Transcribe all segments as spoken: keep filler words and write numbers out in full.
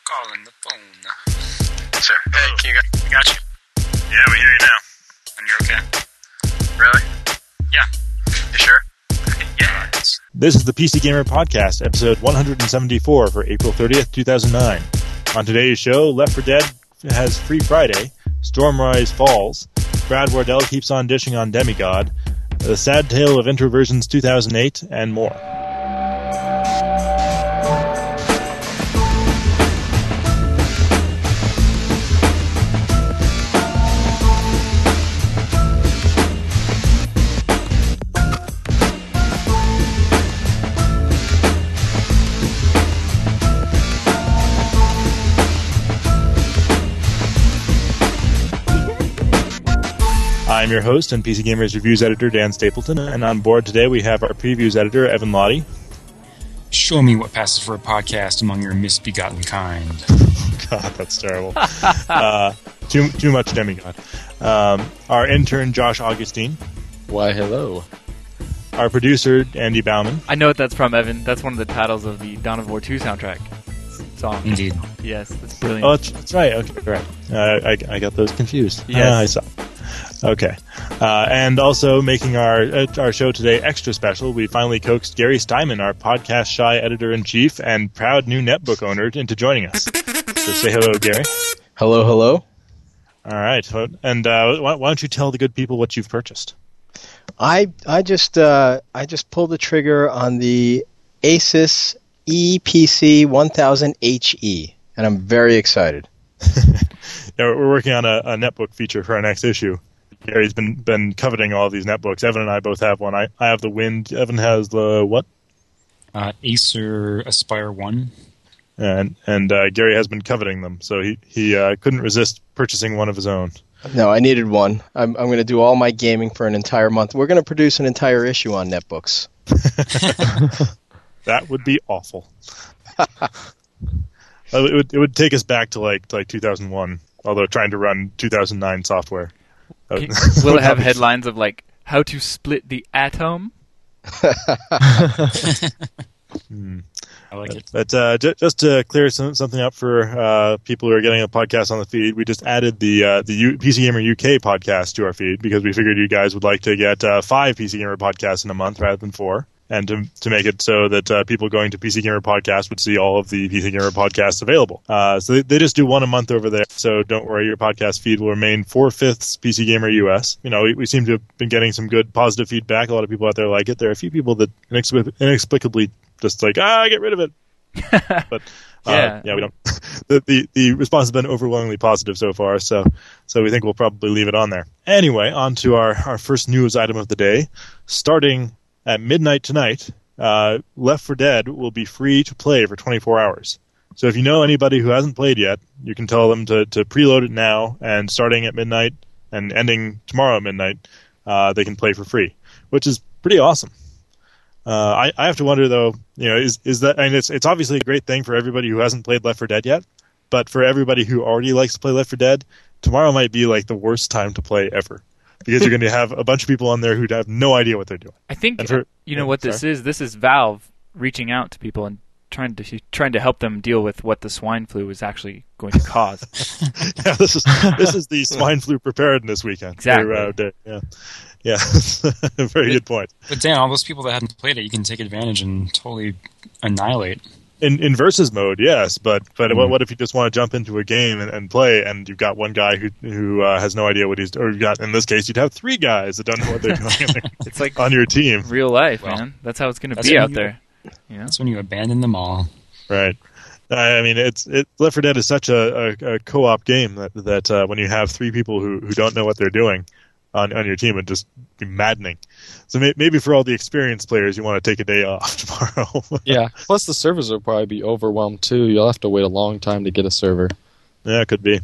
calling the phone. Sir, hey, can you guys, got you? Yeah, we hear you now. And you're okay? Really? Yeah. You sure? Yeah. This is the P C Gamer Podcast, episode one seventy-four for April thirtieth, two thousand nine. On today's show, Left four Dead has Free Friday, Stormrise falls, Brad Wardell keeps on dishing on Demigod, The Sad Tale of Introversions two thousand eight, and more. I'm your host and P C Gamer's Reviews Editor, Dan Stapleton, and on board today we have our Previews Editor, Evan Lottie. Show me what passes for a podcast among your misbegotten kind. God, that's terrible. uh, too too much Demigod. Um, our intern, Josh Augustine. Why, hello. Our producer, Andy Bauman. I know what that's from, Evan. That's one of the titles of the Dawn of War two soundtrack song. Indeed. Yes, that's brilliant. Oh, that's, that's right. Okay, right. Uh, I, I got those confused. Yes. Uh, I saw. Okay. Uh, and also making our uh, our show today extra special, we finally coaxed Gary Steinman, our podcast-shy editor-in-chief and proud new netbook owner, into joining us. So say hello, Gary. Hello, hello. All right. And uh, why, why don't you tell the good people what you've purchased? I I just uh, I just pulled the trigger on the Asus E P C one thousand H E, and I'm very excited. Yeah, we're working on a, a netbook feature for our next issue. Gary's been been coveting all these netbooks. Evan and I both have one. I, I have the Wind. Evan has the what? Uh, Acer Aspire one. And and uh, Gary has been coveting them, so he he uh, couldn't resist purchasing one of his own. No, I needed one. I'm I'm going to do all my gaming for an entire month. We're going to produce an entire issue on netbooks. That would be awful. it would it would take us back to like to like two thousand one, although trying to run two thousand nine software. Okay. Will it have headlines of like how to split the atom? hmm. I like it. But uh, j- just to clear some, something up for uh, people who are getting a podcast on the feed, we just added the uh, the U- P C Gamer U K podcast to our feed because we figured you guys would like to get uh, five P C Gamer podcasts in a month rather than four. And to to make it so that uh, people going to P C Gamer Podcast would see all of the P C Gamer podcasts available. Uh, so they, they just do one a month over there. So don't worry, your podcast feed will remain four-fifths P C Gamer U S. You know, we, we seem to have been getting some good positive feedback. A lot of people out there like it. There are a few people that inexplic- inexplicably just like, ah, get rid of it. But uh, yeah. yeah, we don't. the, the the response has been overwhelmingly positive so far. So so we think we'll probably leave it on there. Anyway, on to our, our first news item of the day. Starting at midnight tonight, uh, Left four Dead will be free to play for twenty-four hours. So if you know anybody who hasn't played yet, you can tell them to, to preload it now, and starting at midnight and ending tomorrow at midnight, uh, they can play for free, which is pretty awesome. Uh, I, I have to wonder, though, you know, is is that, I mean, it's it's obviously a great thing for everybody who hasn't played Left four Dead yet, but for everybody who already likes to play Left four Dead, tomorrow might be like the worst time to play ever. Because you're going to have a bunch of people on there who have no idea what they're doing. I think for, you know yeah, what sorry. this is. This is Valve reaching out to people and trying to trying to help them deal with what the swine flu is actually going to cause. yeah, this is this is the swine flu preparedness weekend. Exactly. Or, uh, day, yeah, yeah. Very good point. But Dan, all those people that hadn't played it, you can take advantage and totally annihilate. In in versus mode, yes, but but Mm. what, what if you just want to jump into a game and, and play, and you've got one guy who who uh, has no idea what he's, or you got in this case, you'd have three guys that don't know what they're doing It's like on your team, real life, Well, man. That's how it's going to that's be when out you- there. You know? That's when you abandon them all. right? I mean, it's it. Left four Dead is such a, a, a co-op game that that uh, when you have three people who, who don't know what they're doing on on your team, it'd just be maddening. So may, maybe for all the experienced players, you want to take a day off tomorrow. Yeah, plus the servers will probably be overwhelmed too. You'll have to wait a long time to get a server. Yeah, it could be.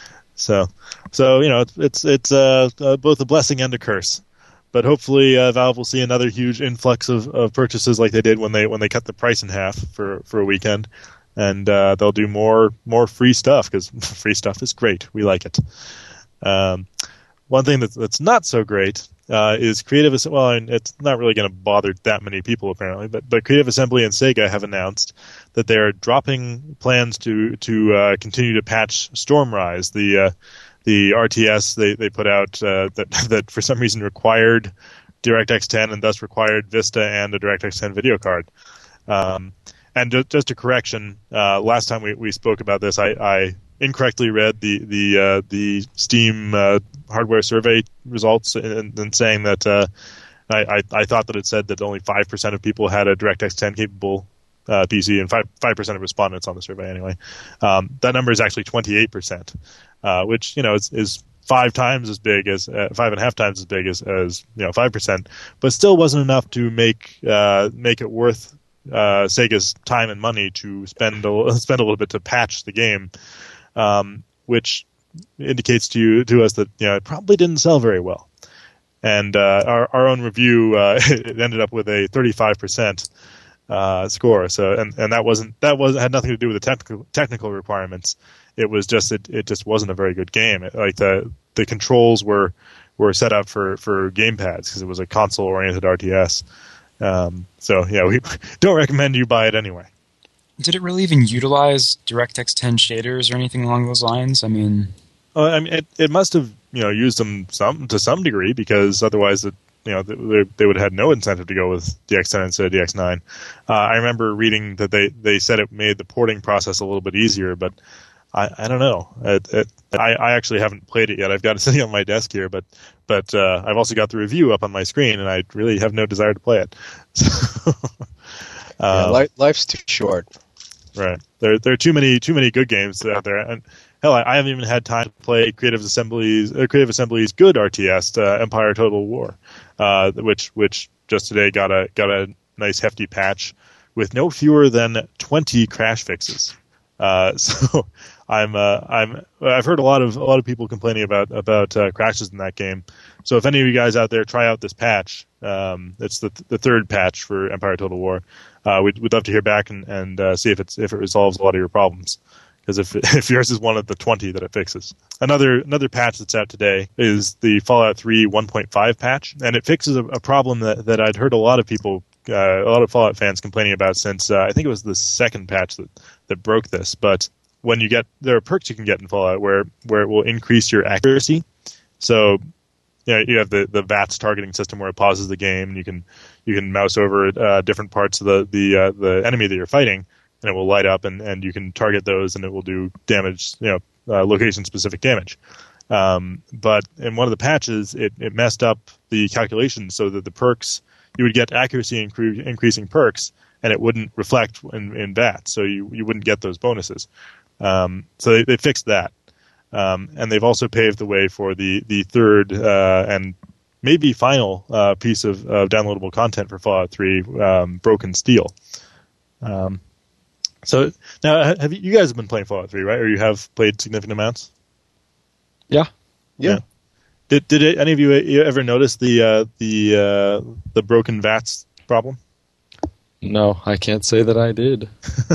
So, so you know, it's it's, it's uh, uh, both a blessing and a curse. But hopefully, uh, Valve will see another huge influx of, of purchases like they did when they when they cut the price in half for, for a weekend, and uh, they'll do more more free stuff because free stuff is great. We like it. Um, one thing that's that's not so great uh, is Creative Assembly. Well, I mean, it's not really going to bother that many people apparently, but but Creative Assembly and Sega have announced that they're dropping plans to to uh, continue to patch Stormrise, the uh, the R T S they they put out uh, that that for some reason required DirectX ten and thus required Vista and a DirectX ten video card. Um, and just, just a correction, uh, last time we, we spoke about this, I, I incorrectly read the the uh, the Steam uh, hardware survey results and, and saying that uh, I, I, I thought that it said that only five percent of people had a DirectX ten capable uh, P C, and five percent of respondents on the survey anyway. Um, that number is actually twenty-eight percent, uh, which, you know, is, is five times as big as uh, five and a half times as big as, as you know five percent, but still wasn't enough to make uh, make it worth uh, Sega's time and money to spend a, spend a little bit to patch the game, um, which indicates to you to us that, you know, it probably didn't sell very well. And uh, our our own review uh, it ended up with a thirty-five percent uh, score. So and, and that wasn't that was had nothing to do with the technical technical requirements. It was just it, it just wasn't a very good game. It, like the the controls were were set up for, for gamepads because it was a console oriented R T S. Um, so yeah, we don't recommend you buy it anyway. Did it really even utilize DirectX ten shaders or anything along those lines? I mean, uh, I mean, it, it must have, you know, used them some to some degree, because otherwise, it, you know, they, they would have had no incentive to go with D X ten instead of D X nine. Uh, I remember reading that they, they said it made the porting process a little bit easier, but I, I don't know. It, it, I, I actually haven't played it yet. I've got it sitting on my desk here, but but uh, I've also got the review up on my screen, and I really have no desire to play it. So, yeah, um, life, life's too short. Right. There there are too many too many good games out there, and hell, I, I haven't even had time to play Creative Assembly's uh, Creative Assembly's good R T S, uh, Empire Total War, uh, which which just today got a got a nice hefty patch with no fewer than twenty crash fixes. Uh, so I'm uh, I'm I've heard a lot of a lot of people complaining about about uh, crashes in that game. So if any of you guys out there try out this patch, um, it's the the third patch for Empire Total War. Uh, we'd, we'd love to hear back and, and uh, see if it's if it resolves a lot of your problems. Because if if yours is one of the twenty that it fixes. Another another patch that's out today is the Fallout three one point five patch, and it fixes a, a problem that, that I'd heard a lot of people, uh, a lot of Fallout fans complaining about since uh, I think it was the second patch that, that broke this. But when you get, there are perks you can get in Fallout where, where it will increase your accuracy. So, you know, you have the, the V A T S targeting system where it pauses the game, and you can you can mouse over uh, different parts of the the uh, the enemy that you're fighting, and it will light up, and, and you can target those, and it will do damage, you know, uh, location-specific damage. Um, but in one of the patches, it, it messed up the calculations so that the perks, you would get accuracy incre- increasing perks, and it wouldn't reflect in, in V A T, so you, you wouldn't get those bonuses. Um, so they, they fixed that. Um, and they've also paved the way for the, the third uh, and maybe final uh, piece of, of downloadable content for Fallout three, um, Broken Steel. Um, So now, have you, you guys have been playing Fallout three, right? Or you have played significant amounts? Yeah. Yeah. yeah. Did did it, any of you ever notice the uh, the uh, the broken V A T S problem? No, I can't say that I did.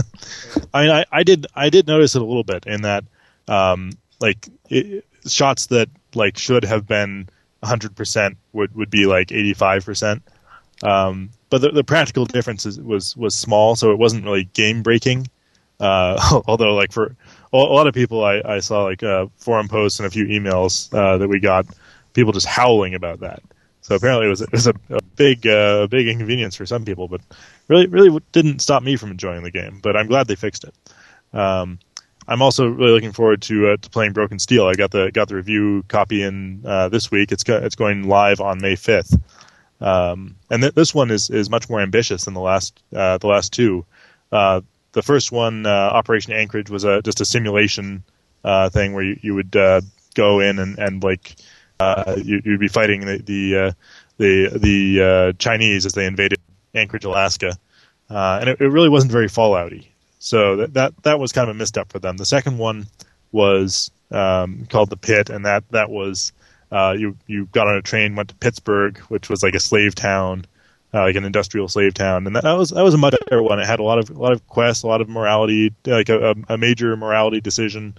I mean, I, I did I did notice it a little bit in that, um, like it, shots that like should have been one hundred percent would would be like eighty-five percent. Um, but the, the practical difference is, was was small, so it wasn't really game breaking. Uh, although, like for a lot of people, I, I saw like uh, forum posts and a few emails uh, that we got, people just howling about that. So apparently, it was it was a, a big uh, big inconvenience for some people, but really really didn't stop me from enjoying the game. But I'm glad they fixed it. Um, I'm also really looking forward to uh, to playing Broken Steel. I got the got the review copy in uh, this week. It's go- it's going live on May fifth. Um, and th- this one is, is much more ambitious than the last uh, the last two. Uh, the first one, uh, Operation Anchorage, was a, just a simulation uh, thing where you, you would uh, go in and, and like uh, you, you'd be fighting the the uh, the, the uh, Chinese as they invaded Anchorage, Alaska, uh, and it, it really wasn't very Fallout-y. So that, that that was kind of a misstep for them. The second one was um, called The Pit, and that that was. Uh, you you got on a train, went to Pittsburgh, which was like a slave town, uh, like an industrial slave town, and that, that was that was a much better one. It had a lot of a lot of quests, a lot of morality, like a, a major morality decision,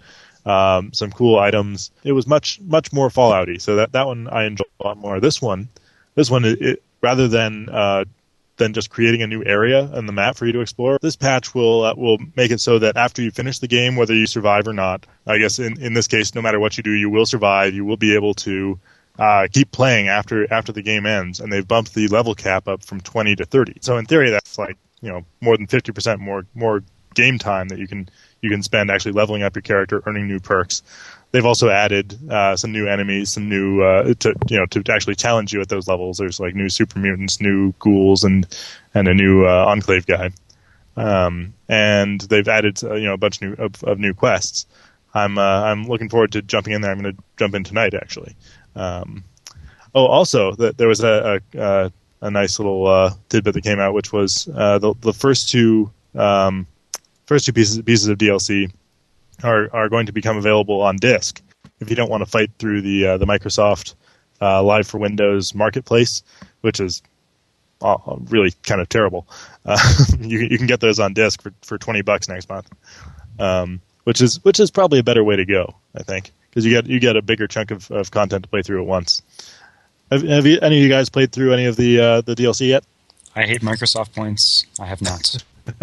um, some cool items. It was much much more Fallout-y, so that, that one I enjoyed a lot more. This one, this one, it, it, rather than uh, than just creating a new area on the map for you to explore, this patch will uh, will make it so that after you finish the game, whether you survive or not, I guess in, in this case, no matter what you do, you will survive. You will be able to uh, keep playing after after the game ends, and they've bumped the level cap up from twenty to thirty. So in theory, that's like, you know, more than fifty percent more more game time that you can you can spend actually leveling up your character, earning new perks. They've also added uh, some new enemies, some new uh, to you know to actually challenge you at those levels. There's like new super mutants, new ghouls, and and a new uh, enclave guy. Um, and they've added uh, you know a bunch new, of, of new quests. I'm uh, I'm looking forward to jumping in there. I'm going to jump in tonight actually. Um, oh, also the, there was a a, a, a nice little uh, tidbit that came out, which was uh, the the first two um, first two pieces pieces of D L C. Are, are going to become available on disc if you don't want to fight through the uh, the Microsoft uh, Live for Windows marketplace, which is uh, really kind of terrible. Uh, you you can get those on disc for, for twenty bucks next month, um, which is which is probably a better way to go, I think, because you get you get a bigger chunk of, of content to play through at once. Have, have you, any of you guys played through any of the uh, the D L C yet? I hate Microsoft points. I have not.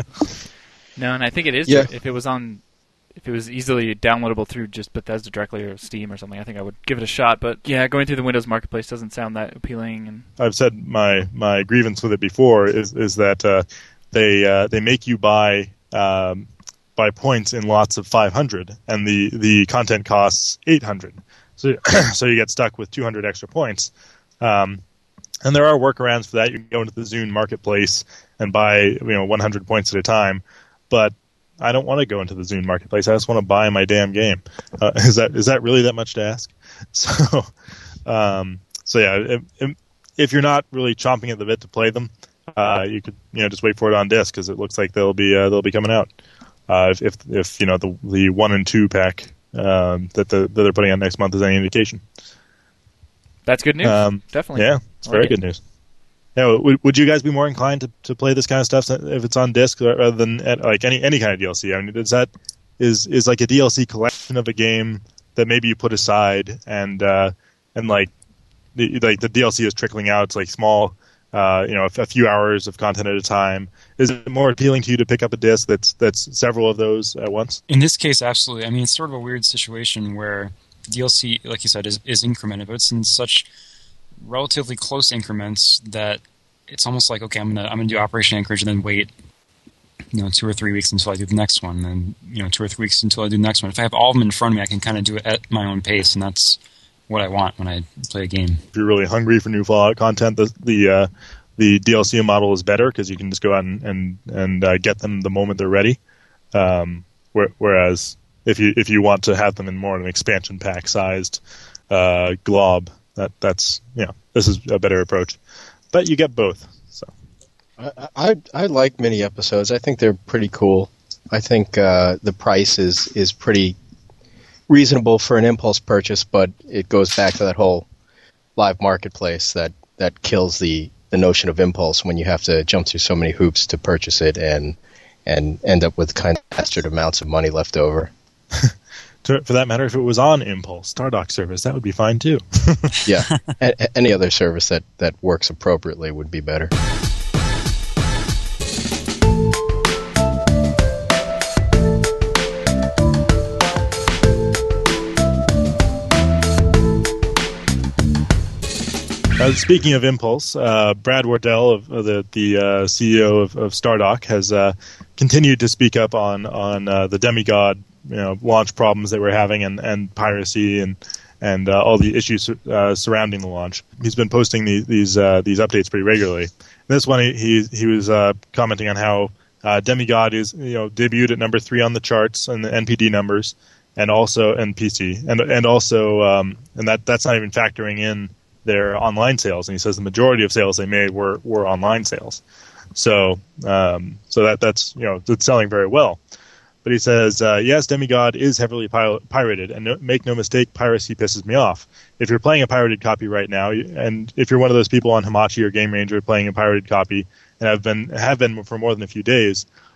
No, and I think it is. Yeah. If it was on. If it was easily downloadable through just Bethesda directly or Steam or something, I think I would give it a shot. But yeah, going through the Windows Marketplace doesn't sound that appealing. And I've said my, my grievance with it before is is that uh, they uh, they make you buy um, buy points in lots of five hundred, and the, the content costs eight hundred. So so you get stuck with two hundred extra points. Um, and there are workarounds for that. You can go into the Zune Marketplace and buy you know one hundred points at a time, but I don't want to go into the Zune Marketplace. I just want to buy my damn game. Uh, is that is that really that much to ask? So, um, so yeah, if, if you're not really chomping at the bit to play them, uh, you could you know just wait for it on disc because it looks like they'll be uh, they'll be coming out. Uh, if, if if you know the the one and two pack um, that the that they're putting out next month is any indication. that's good news. Um, Definitely. Yeah, it's I very like good it. news. Yeah, would, would you guys be more inclined to, to play this kind of stuff if it's on disc rather than at, like any any kind of D L C? I mean, is that is is like a D L C collection of a game that maybe you put aside and uh, and like the, like the D L C is trickling out? It's like small, uh, you know, a, a few hours of content at a time. Is it more appealing to you to pick up a disc that's that's several of those at once? In this case, absolutely. I mean, it's sort of a weird situation where D L C, like you said, is, is incremented, but it's in such relatively close increments that it's almost like, okay, I'm gonna I'm gonna do Operation Anchorage and then wait, you know, two or three weeks until I do the next one, and then you know, two or three weeks until I do the next one. If I have all of them in front of me, I can kind of do it at my own pace, and that's what I want when I play a game. If you're really hungry for new Fallout content, the the uh, the D L C model is better because you can just go out and and, and uh, get them the moment they're ready. Um, where, whereas if you if you want to have them in more of an expansion pack sized uh, glob, that that's you know this is a better approach. But you get both. So I, I I like mini episodes. I think they're pretty cool. I think uh, the price is is pretty reasonable for an impulse purchase, but it goes back to that whole live marketplace that, that kills the, the notion of impulse when you have to jump through so many hoops to purchase it and and end up with kind of bastard amounts of money left over. to, for that matter, if it was on Impulse, Stardock service, that would be fine too. Yeah, a- any other service that, that works appropriately would be better. Uh, speaking of Impulse, uh, Brad Wardell, of, of the the uh, C E O of, of Stardock, has uh, continued to speak up on on uh, the Demigod, you know, launch problems that we're having, and, and piracy, and and uh, all the issues uh, surrounding the launch. He's been posting the, these uh, these updates pretty regularly. This one, he he, he was uh, commenting on how uh, Demigod is you know debuted at number three on the charts and the N P D numbers, and also and P C, and and also um, and that that's not even factoring in their online sales, and he says the majority of sales they made were, were online sales. So, um, so that that's you know it's selling very well. But he says, uh, yes, Demigod is heavily pil- pirated, and no, make no mistake, piracy pisses me off. If you're playing a pirated copy right now, and if you're one of those people on Hamachi or Game Ranger playing a pirated copy, and have been have been for more than a few days,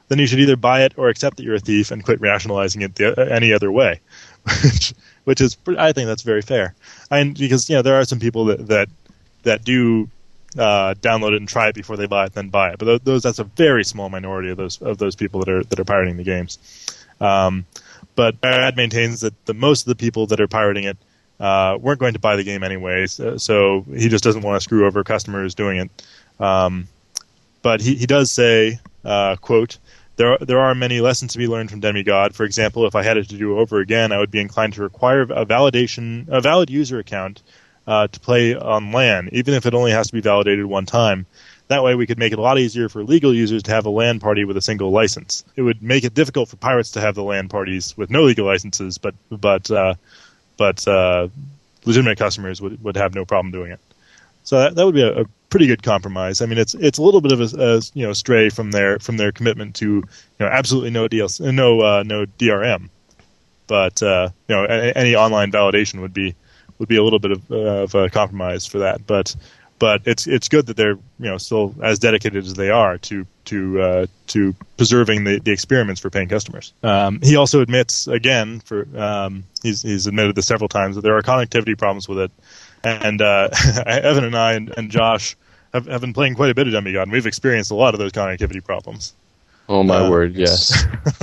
then you should either buy it or accept that you're a thief and quit rationalizing it the, any other way, which, which is, I think that's very fair. And because, you know, there are some people that, that, that do uh, download it and try it before they buy it, then buy it. But those, that's a very small minority of those, of those people that are, that are pirating the games. Um, but Brad maintains that the most of the people that are pirating it uh, weren't going to buy the game anyways, uh, so he just doesn't want to screw over customers doing it. Um, but he, he does say, uh, quote, There are, there are many lessons to be learned from Demigod. For example, if I had it to do over again, I would be inclined to require a validation, a valid user account uh, to play on LAN, even if it only has to be validated one time. That way we could make it a lot easier for legal users to have a LAN party with a single license. It would make it difficult for pirates to have the LAN parties with no legal licenses, but but uh, but uh, legitimate customers would, would have no problem doing it. So that, that would be a, a pretty good compromise. I mean, it's it's a little bit of a, a you know stray from their from their commitment to you know absolutely no D L C, no uh, no D R M, but uh, you know a, any online validation would be would be a little bit of, uh, of a compromise for that. But but it's it's good that they're you know still as dedicated as they are to to uh, to preserving the, the experiments for paying customers. Um, he also admits again for um, he's he's admitted this several times that there are connectivity problems with it. And uh, Evan and I and, and Josh have, have been playing quite a bit of Demigod, and we've experienced a lot of those connectivity problems. Oh my uh, word, yes.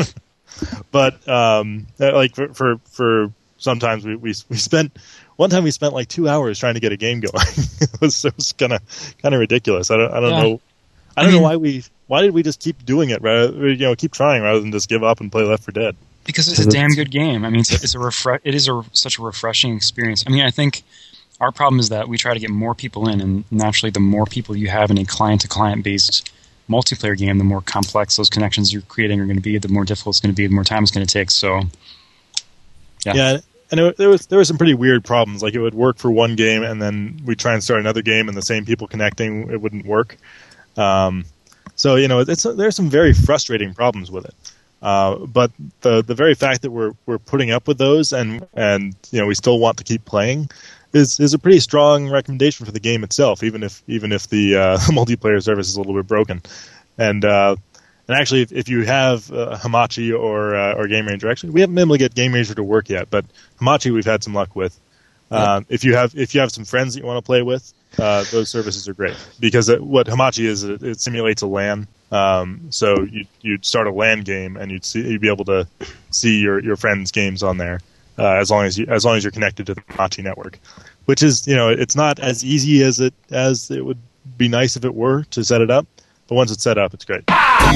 But um, like for, for for sometimes we, we we spent one time we spent like two hours trying to get a game going. it was it was kind of kind of ridiculous. I don't I don't Yeah. know I don't I mean, know why we why did we just keep doing it rather you know keep trying rather than just give up and play Left four Dead. Because it's a damn good game. I mean, it's a, it's a refre- it is a such a refreshing experience. I mean, I think. Our problem is that we try to get more people in, and naturally the more people you have in a client-to-client based multiplayer game, the more complex those connections you're creating are going to be, the more difficult it's going to be, the more time it's going to take. So, yeah. Yeah, and it, there was there were some pretty weird problems. Like it would work for one game, and then we try and start another game, and the same people connecting, it wouldn't work. Um, so, you know, it's there's some very frustrating problems with it. Uh, but the the very fact that we're we're putting up with those, and and you know we still want to keep playing. Is, is a pretty strong recommendation for the game itself, even if even if the uh, multiplayer service is a little bit broken. And uh, and actually, if, if you have uh, Hamachi or uh, or Game Ranger, actually we haven't been able to get Game Ranger to work yet, but Hamachi we've had some luck with. Uh, yeah. If you have if you have some friends that you want to play with, uh, those services are great because it, what Hamachi is, it, it simulates a LAN. Um, so you you'd start a LAN game and you'd see you'd be able to see your, your friends' games on there. Uh, as long as you, as long as you're connected to the Hamachi network, which is, you know, it's not as easy as it as it would be nice if it were to set it up, but once it's set up, it's great.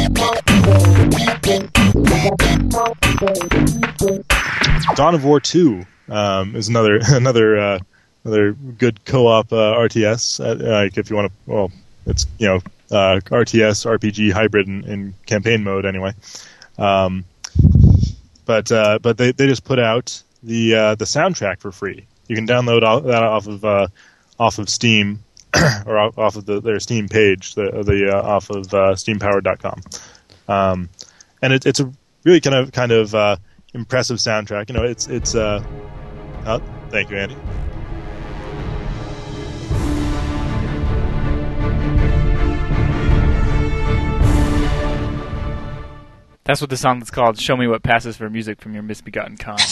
Dawn of War two um, is another another uh, another good co-op uh, R T S. Uh, like if you want to, well, it's you know uh, R T S R P G hybrid in, in campaign mode anyway. Um, but uh, but they they just put out the uh, the soundtrack for free. You can download all, that off of uh, off of Steam or off of the, their Steam page, the the uh, off of uh, steam powered dot com. Um, and it, it's a really kind of kind of uh, impressive soundtrack. You know, it's it's. Uh, oh, thank you, Andy. That's what the song is called. Show me what passes for music from your misbegotten kind.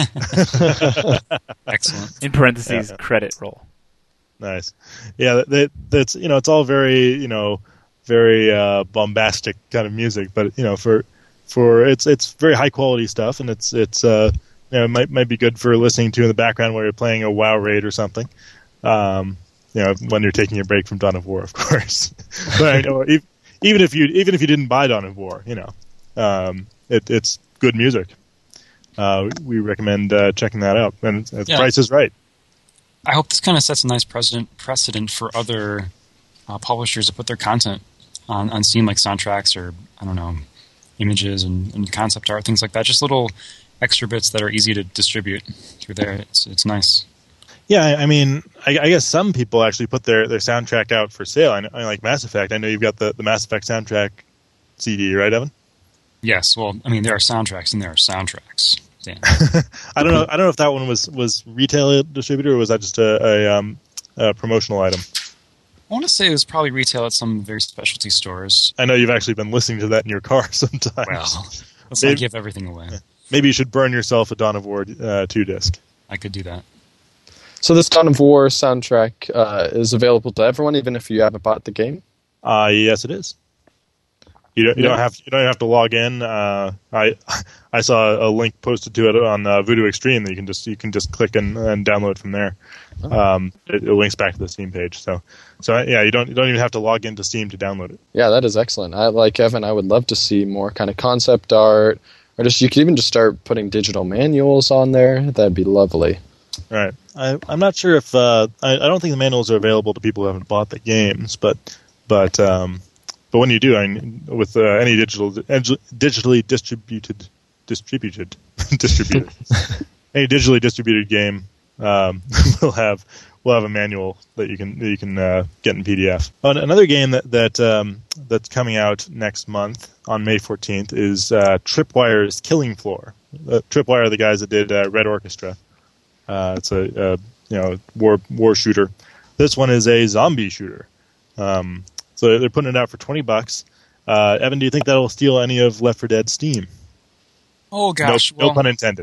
Excellent. In parentheses, yeah. credit roll. Nice. Yeah, that, that's you know, it's all very you know, very uh, bombastic kind of music, but you know, for for it's it's very high quality stuff, and it's it's uh, you know, it might might be good for listening to in the background while you're playing a WoW raid or something. Um, you know, when you're taking a break from Dawn of War, of course. But you know, even if you even if you didn't buy Dawn of War, you know. Um, it, it's good music. Uh, we recommend uh, checking that out, and the yeah. price is right. I hope this kind of sets a nice precedent precedent for other uh, publishers to put their content on, on Steam, like soundtracks or I don't know, images and, and concept art, things like that. Just little extra bits that are easy to distribute through there. It's it's nice. Yeah, I mean, I, I guess some people actually put their, their soundtrack out for sale. I, know, I like Mass Effect. I know you've got the, the Mass Effect soundtrack C D, right, Evan? Yes, well, I mean, there are soundtracks and there are soundtracks. Dan. I don't know. I don't know if that one was, was retail distributor or was that just a, a, um, a promotional item. I want to say it was probably retail at some very specialty stores. I know you've actually been listening to that in your car sometimes. Well, let's Maybe- not give everything away. Maybe you should burn yourself a Dawn of War uh, two disc. I could do that. So this Dawn of War soundtrack uh, is available to everyone, even if you haven't bought the game? Uh, yes, it is. You don't, you Yeah. don't have you don't have to log in. Uh, I I saw a link posted to it on uh, Voodoo Extreme that you can just you can just click and, and download from there. Um, it, it links back to the Steam page. So so yeah, you don't you don't even have to log into Steam to download it. Yeah, that is excellent. I like Evan. I would love to see more kind of concept art, or just you could even just start putting digital manuals on there. That'd be lovely. Right. I, I'm not sure if uh, I, I don't think the manuals are available to people who haven't bought the games, but but um, but when you do, I mean, with uh, any digital digitally distributed distributed distributed any digitally distributed game um, will have will have a manual that you can that you can uh, get in P D F. Oh, another game that that um, that's coming out next month on May fourteenth is uh, Tripwire's Killing Floor. Uh, Tripwire are the guys that did uh, Red Orchestra. Uh, it's a, a you know war war shooter. This one is a zombie shooter. Um, so they're putting it out for twenty bucks. Uh, Evan, do you think that'll steal any of Left four Dead Steam? Oh gosh, no, no well, pun intended.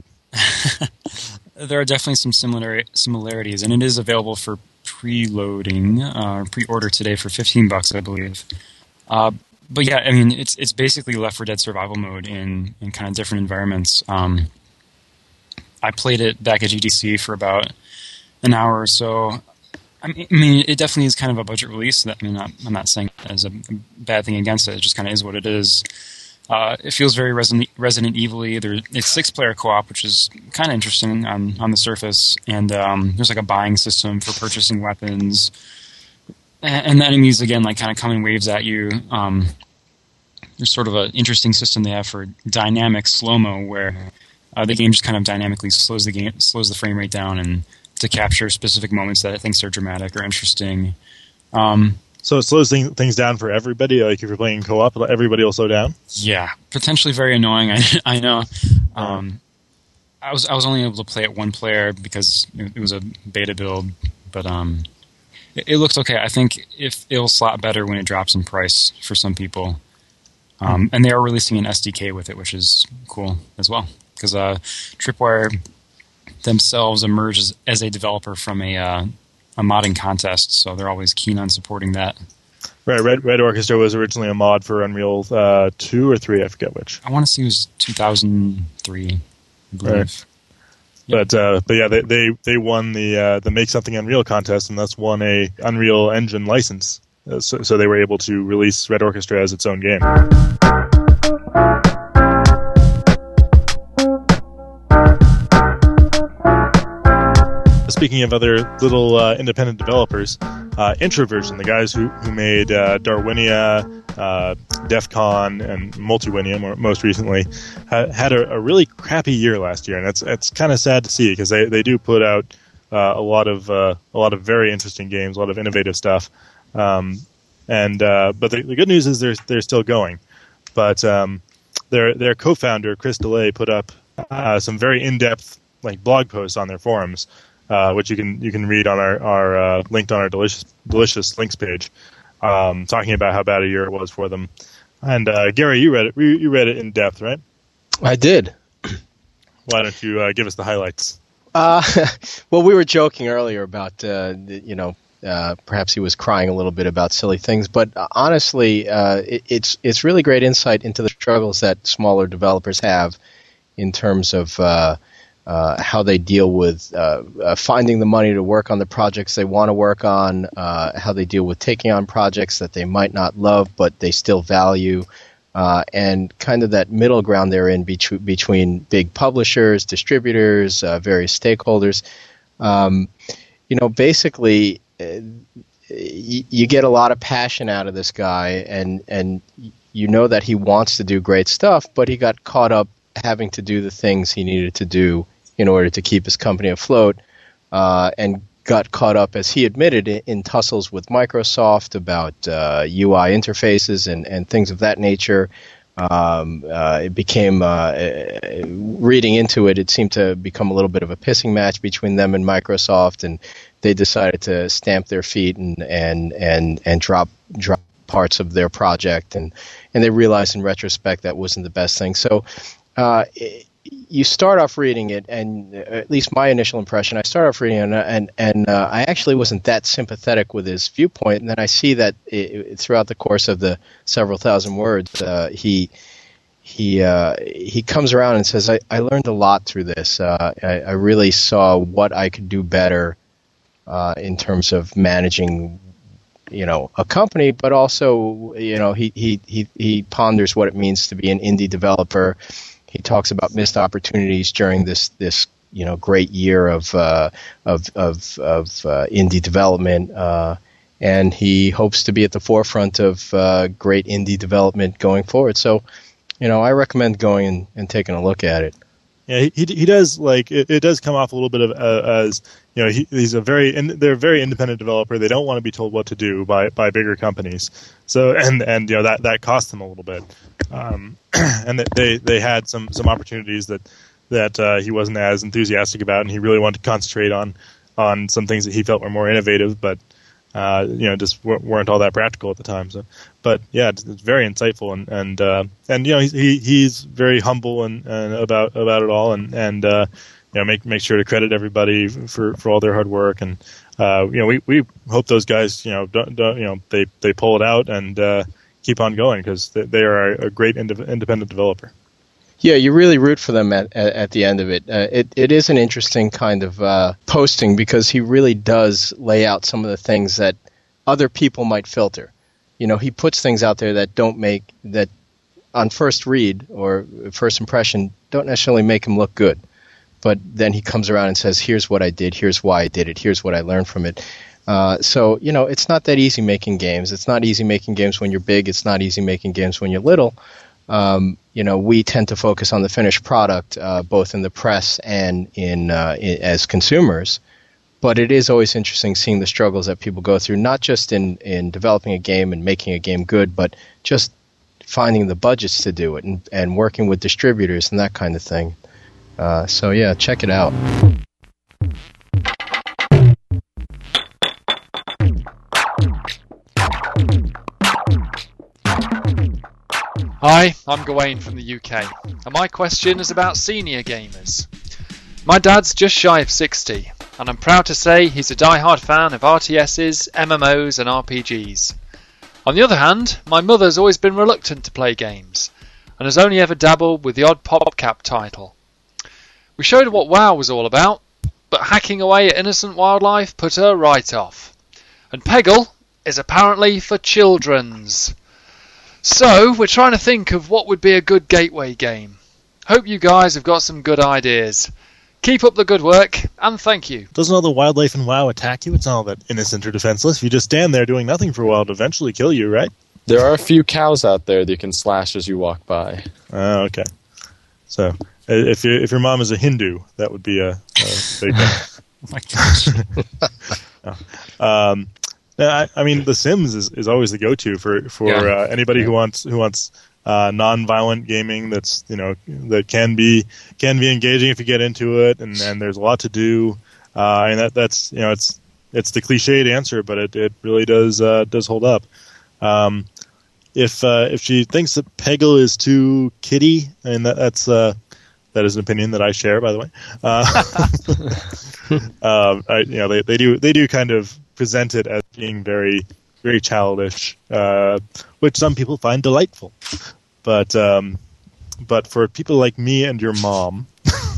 there are definitely some similar similarities, and it is available for preloading, uh, pre-order today for fifteen bucks, I believe. Uh, but yeah, I mean, it's it's basically Left four Dead survival mode in in kind of different environments. Um, I played it back at G D C for about an hour or so. I mean, it definitely is kind of a budget release. That, I mean, not, I'm not saying that as a bad thing against it. It just kind of is what it is. Uh, it feels very Resident, Resident Evil-y. There, it's six-player co-op, which is kind of interesting on, on the surface. And um, there's like a buying system for purchasing weapons. And, and the enemies, again, like kind of come in waves at you. Um, there's sort of an interesting system they have for dynamic slow-mo, where uh, the game just kind of dynamically slows the game, slows the frame rate down, and to capture specific moments that it thinks are dramatic or interesting. Um, So it slows thing, things down for everybody. Like if you're playing co-op, everybody will slow down. yeah, potentially very annoying. I, I know. Um, I was I was only able to play it one player because it, it was a beta build, but um, it, it looked okay. I think if it'll slot better when it drops in price for some people. Um, and they are releasing an S D K with it, which is cool as well. Because uh, Tripwire themselves emerged as, as a developer from a uh, a modding contest, so they're always keen on supporting that. Right, Red Red Orchestra was originally a mod for Unreal uh, two or three, I forget which. I want to say it was two thousand three, I believe. Right. But uh, but yeah, they they, they won the uh, the Make Something Unreal contest, and thus won a Unreal Engine license. Uh, so, so they were able to release Red Orchestra as its own game. Speaking of other little uh, independent developers, uh, Introversion, the guys who, who made uh, Darwinia, uh, DEF CON, and Multiwinia more, most recently, ha- had a, a really crappy year last year, and that's that's kind of sad to see because they, they do put out uh, a lot of uh, a lot of very interesting games, a lot of innovative stuff. Um, and uh, but the, the good news is they're they're still going. But um, their their co-founder Chris DeLay put up uh, some very in-depth like blog posts on their forums. Uh, which you can you can read on our, our uh, linked on our delicious delicious links page, um, talking about how bad a year it was for them. And uh, Gary, you read it. You you read it in depth, right? I did. Why don't you uh, give us the highlights? Uh, well, we were joking earlier about uh, you know uh, perhaps he was crying a little bit about silly things, but uh, honestly, uh, it, it's it's really great insight into the struggles that smaller developers have in terms of. Uh, Uh, how they deal with uh, uh, finding the money to work on the projects they want to work on, uh, how they deal with taking on projects that they might not love but they still value, uh, and kind of that middle ground they're in between, between big publishers, distributors, uh, various stakeholders. Um, you know, basically, uh, y- you get a lot of passion out of this guy, and, and you know that he wants to do great stuff, but he got caught up having to do the things he needed to do in order to keep his company afloat, uh, and got caught up, as he admitted, in, in tussles with Microsoft about uh, U I interfaces and, and things of that nature. Um, uh, it became, uh, reading into it, it seemed to become a little bit of a pissing match between them and Microsoft, and they decided to stamp their feet and and and, and drop drop parts of their project, and, and they realized in retrospect that wasn't the best thing. So uh, you start off reading it, and at least my initial impression, I start off reading it, and and, and uh, I actually wasn't that sympathetic with his viewpoint, and then I see that it, throughout the course of the several thousand words, uh, he he uh, he comes around and says, I, I learned a lot through this. Uh, I, I really saw what I could do better uh, in terms of managing, you know, a company, but also, you know, he, he, he, he ponders what it means to be an indie developer. He talks about missed opportunities during this, this you know, great year of uh, of of, of uh, indie development, uh, and he hopes to be at the forefront of uh, great indie development going forward. So, you know, I recommend going and, and taking a look at it. Yeah, he he, he does like it, it. does come off a little bit of uh, as you know he, he's a very in, they're a very independent developer. They don't want to be told what to do by, by bigger companies. So and and you know that, that cost them a little bit. Um, and they they had some, some opportunities that that uh, he wasn't as enthusiastic about, and he really wanted to concentrate on on some things that he felt were more innovative, but uh, you know just weren't all that practical at the time. So, but yeah, it's, it's very insightful, and and uh, and you know he he's very humble and, and about about it all, and and uh, you know make make sure to credit everybody for, for all their hard work, and uh, you know we, we hope those guys you know don't, don't, you know they they pull it out and uh, keep on going, because they, they are a great ind- independent developer. Yeah, you really root for them at at, at the end of it. Uh, it it is an interesting kind of uh, posting, because he really does lay out some of the things that other people might filter. You know, he puts things out there that don't make that on first read or first impression don't necessarily make him look good. But then he comes around and says, "Here's what I did. Here's why I did it. Here's what I learned from it." Uh, so you know, it's not that easy making games. It's not easy making games when you're big. It's not easy making games when you're little. Um, you know, we tend to focus on the finished product, uh, both in the press and in, uh, in as consumers. But it is always interesting seeing the struggles that people go through, not just in, in developing a game and making a game good, but just finding the budgets to do it and, and working with distributors and that kind of thing. Uh, so yeah, check it out. Hi, I'm Gawain from the U K, and my question is about senior gamers. My dad's just shy of sixty, and I'm proud to say he's a die-hard fan of R T Ss, M M Os and R P Gs. On the other hand, my mother's always been reluctant to play games, and has only ever dabbled with the odd PopCap title. We showed her what WoW was all about, but hacking away at innocent wildlife put her right off. And Peggle is apparently for children's. So, we're trying to think of what would be a good gateway game. Hope you guys have got some good ideas. Keep up the good work, and thank you. Doesn't all the wildlife in WoW attack you? It's not all that innocent or defenseless. If you just stand there doing nothing for a while, it'll eventually kill you, right? There are a few cows out there that you can slash as you walk by. Oh, okay. So, if you, if your mom is a Hindu, that would be a, a big thing. Oh my gosh. um, I, I mean, The Sims is, is always the go-to for for Yeah. uh, anybody who wants who wants uh, non-violent gaming. That's you know that can be can be engaging if you get into it, and, and there's a lot to do. Uh, and that that's you know it's it's the cliched answer, but it, it really does uh, does hold up. Um, if uh, if she thinks that Peggle is too kiddie, I mean that, that's uh, that is an opinion that I share, by the way. Uh, um, I, you know they, they do they do kind of present it as being very, very childish, uh, which some people find delightful. But um, but for people like me and your mom...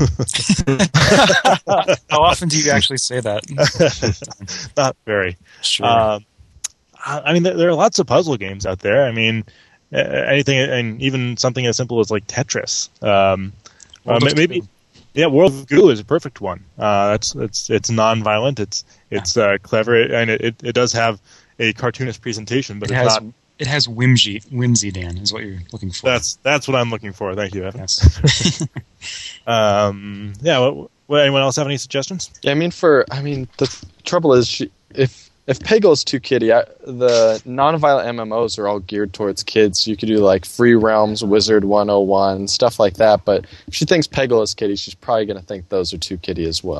How often do you actually say that? Not very. Sure. Um, I I mean, there, there are lots of puzzle games out there. I mean, uh, anything, and even something as simple as like Tetris. Um, uh, maybe... Yeah, World of Goo is a perfect one. Uh, it's it's it's non-violent. It's it's uh, clever, and it, it, it does have a cartoonist presentation, but it it's has not. it has whimsy. Whimsy, Dan, is what you're looking for. That's that's what I'm looking for. Thank you, Evan. Yes. um, yeah. What, what, anyone else have any suggestions? Yeah, I mean, for I mean, the th- trouble is, she, if if Peggle is too kiddie, I, the non-violent M M Os are all geared towards kids. You could do like Free Realms, Wizard one oh one, stuff like that. But if she thinks Peggle is kiddie, she's probably going to think those are too kiddie as well.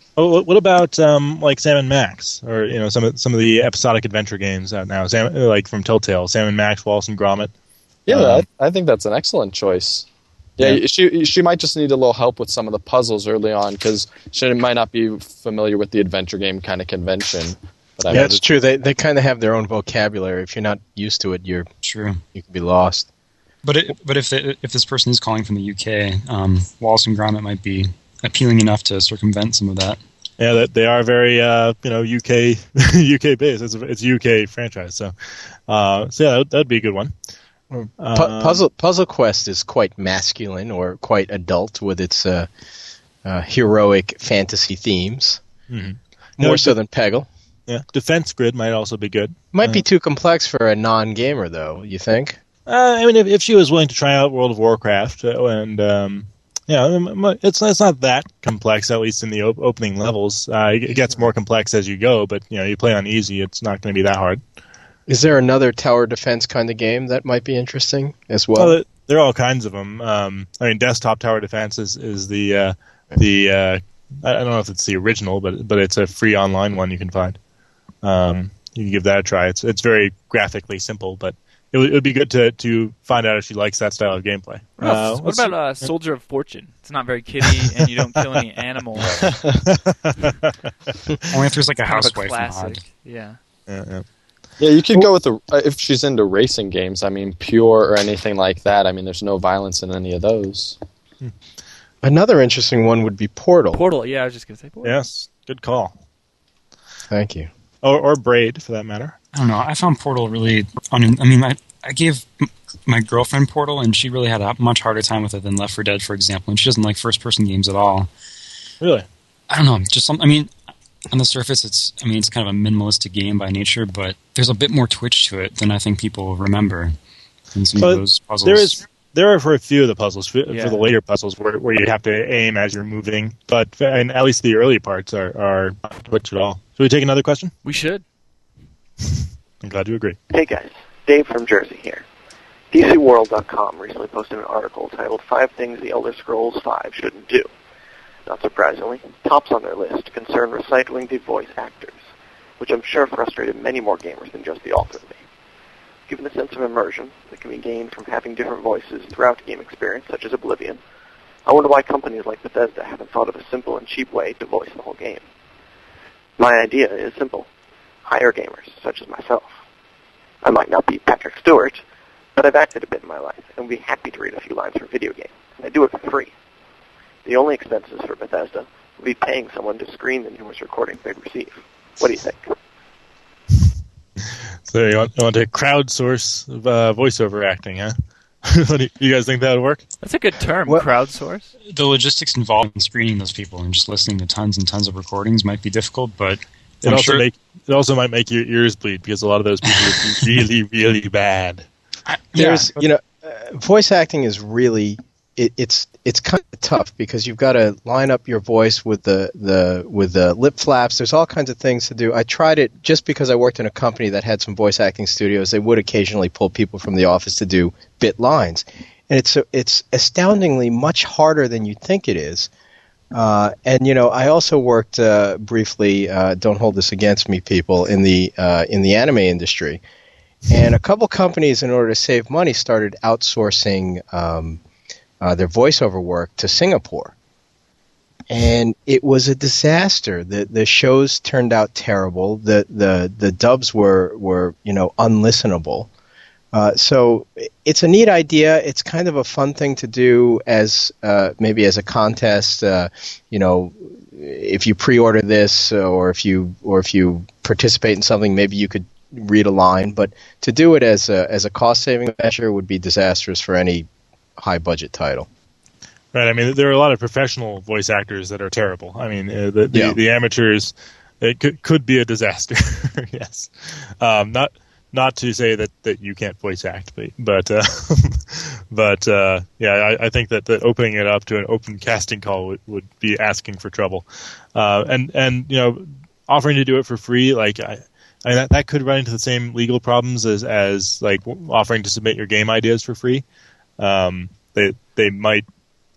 Oh, what about um, like Sam and Max, or you know some of some of the episodic adventure games out now, Sam, like from Telltale, Sam and Max, Wallace and Gromit. Yeah, Um, I, I think that's an excellent choice. Yeah, Yeah. she she might just need a little help with some of the puzzles early on because she might not be familiar with the adventure game kind of convention. But I Yeah, it's true. They they kind of have their own vocabulary. If you're not used to it, you're True. you can be lost. But it, but if the, if this person is calling from the U K, um, Wallace and Gromit might be appealing enough to circumvent some of that. Yeah, that they are very uh, you know U K U K based. It's a, it's a U K franchise, so uh, so yeah, that, that'd be a good one. Pu- Um, Puzzle Puzzle Quest is quite masculine or quite adult with its uh, uh, heroic fantasy themes, Mhm. more No, so de- than Peggle. Yeah, Defense Grid might also be good. Might be Uh, too complex for a non-gamer, though. You think? Uh, I mean, if, if she was willing to try out World of Warcraft, uh, and um, yeah, um, it's it's not that complex, at least in the op- opening levels. Uh, it gets more complex as you go, but you know, you play on easy, it's not going to be that hard. Is there another tower defense kind of game that might be interesting as well? Well, there are all kinds of them. Um, I mean, desktop tower defense is is the uh, the uh, I don't know if it's the original, but but it's a free online one you can find. Um, you can give that a try. It's it's very graphically simple, but it would, it would be good to to find out if she likes that style of gameplay. What, else? Uh, what about uh, Soldier of Fortune? It's not very kiddie, and you don't kill any animals. Only if there's like a Kind of housewife classic. mod. Yeah. yeah, yeah. Yeah, you could go with the uh, if she's into racing games. I mean, Pure or anything like that. I mean, there's no violence in any of those. Another interesting one would be Portal. Portal. Yeah, I was just gonna say Portal. Yes, good call. Thank you. Or, or Braid, for that matter. I don't know. I found Portal really. Un- I mean, I, I gave m- my girlfriend Portal, and she really had a much harder time with it than Left four Dead, for example. And she doesn't like first-person games at all. Really? I don't know. Just some. I mean, on the surface, it's. I mean, it's kind of a minimalistic game by nature, but there's a bit more twitch to it than I think people remember in some But of those puzzles. There is there are for a few of the puzzles, for, Yeah. for the later puzzles, where where you have to aim as you're moving. But and at least the early parts are are not twitch at all. Should we take another question? We should. I'm glad you agree. Hey guys, Dave from Jersey here. D C World dot com recently posted an article titled Five Things the Elder Scrolls five Shouldn't Do. Not surprisingly, tops on their list concern recycling the voice actors, which I'm sure frustrated many more gamers than just the author of me. Given the sense of immersion that can be gained from having different voices throughout the game experience, such as Oblivion, I wonder why companies like Bethesda haven't thought of a simple and cheap way to voice the whole game. My idea is simple. Hire gamers, such as myself. I might not be Patrick Stewart, but I've acted a bit in my life, and would be happy to read a few lines for a video game, and I do it for free. The only expenses for Bethesda would be paying someone to screen the numerous recordings they'd receive. What do you think? So you want, you want to crowdsource uh, voiceover acting, huh? What do you, you guys think that would work? That's a good term. What- Crowdsource. the logistics involved in screening those people and just listening to tons and tons of recordings might be difficult, but It I'm also sure- make it also might make your ears bleed because a lot of those people would be really really bad. I, yeah, There's, you know, uh, voice acting is really it, it's it's kind of tough because you've got to line up your voice with the, the with the lip flaps. There's all kinds of things to do. I tried it just because I worked in a company that had some voice acting studios. They would occasionally pull people from the office to do bit lines, and it's it's astoundingly much harder than you think it is. Uh, and you know, I also worked uh, briefly. Uh, don't hold this against me, people, in the uh, in the anime industry. And a couple companies, in order to save money, started outsourcing um, uh, their voiceover work to Singapore. And it was a disaster. The the shows turned out terrible. The the, the dubs were, were you know unlistenable. Uh, so it's a neat idea. It's kind of a fun thing to do as uh, maybe as a contest. Uh, you know, if you pre-order this uh, or if you or if you participate in something, maybe you could read a line. But to do it as a as a cost-saving measure would be disastrous for any high-budget title. Right. I mean, there are a lot of professional voice actors that are terrible. I mean, uh, the, the, Yeah. the amateurs, it could could be a disaster. Yes. Um, not not to say that, that you can't voice act, but but uh, but uh, yeah, I, I think that, that opening it up to an open casting call would, would be asking for trouble. Uh, and and you know, offering to do it for free, like I. I mean, that, that could run into the same legal problems as, as like offering to submit your game ideas for free. Um, they they might